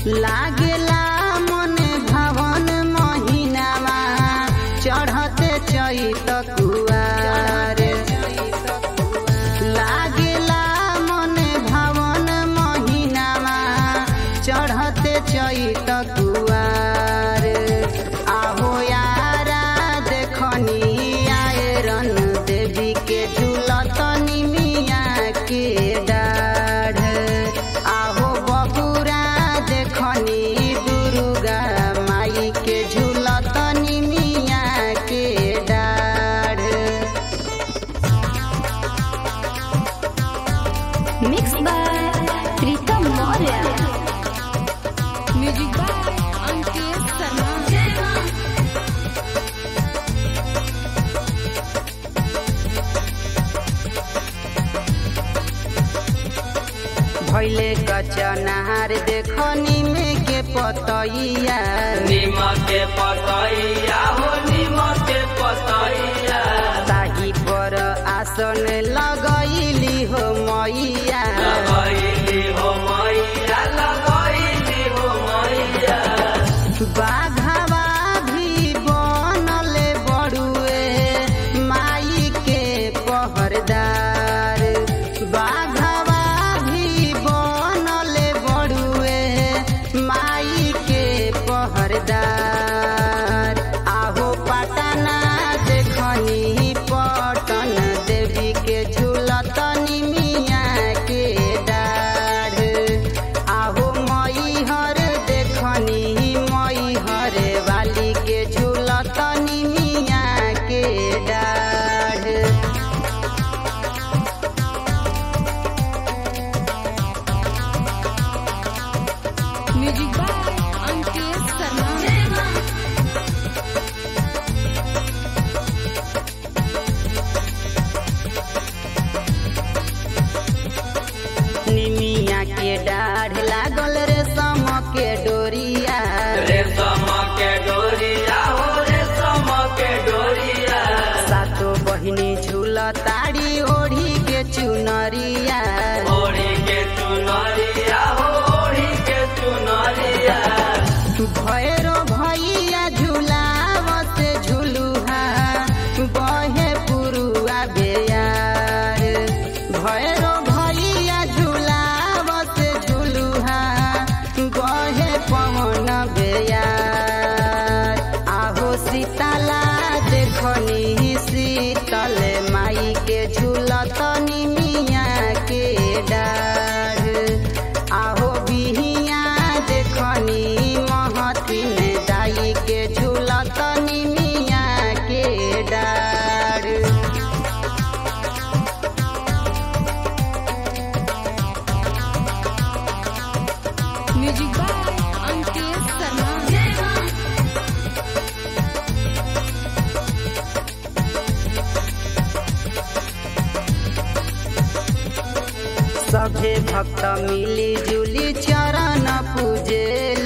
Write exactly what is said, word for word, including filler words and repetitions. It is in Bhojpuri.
लागेला मने भावन महीनामा चढ़ते चैत कुवार लागेला मने भावन महीनामा चढ़ते चैत कुवार आहो यारा देखनी आयरन देवी के झूलतनी मिया के डाढ़ आहो बबुरा देखनी दुर्गा माई के झूलतनी मिया के डाढ़। Mixed by Pritam Maurya. Music by Ankit Sharma. भैले कचनार देखनी में के पतैया नीमक के पतैया हो नीमक के पतैया ताही पर आसन लगैली हो मैया लगैली हो मैया लगैली हो मैया बाघवा भी बनले बड़ुए माई के पहरदार बाघवा भी बनले बड़ुए माई के पहरदार आहो पटना देखनी पटन देवी के झूलतनी मिया के डाढ़ आहो मैहर देखनी मैहर वाली के झूलतनी मिया के डाढ़। Music by Ankit Sharma. निमिया के डाढ़ लागल रेशम के डोरिया रेशम के डोरिया हो रेशम के डोरिया सातो बहिनी झूलताड़ी ओढ़ी के चुनरिया ओढ़ी के चुनरिया हो ओढ़ी के चुनरिया भैरो भैया झूलावत झुलुहा बहे पुरुआ बेयार भैरो भैया झूलावत झुलुहा बहे पवन बेयार आहो सीताला देखनी शीतल माई के झूलतनी मिया के डाढ़ आहो बिहिया देखनी महतिन दाई के झूलतनी मिया के डाढ़। Music by Ankit Sharma. सभे भक्त मिली जुली चरण पूजे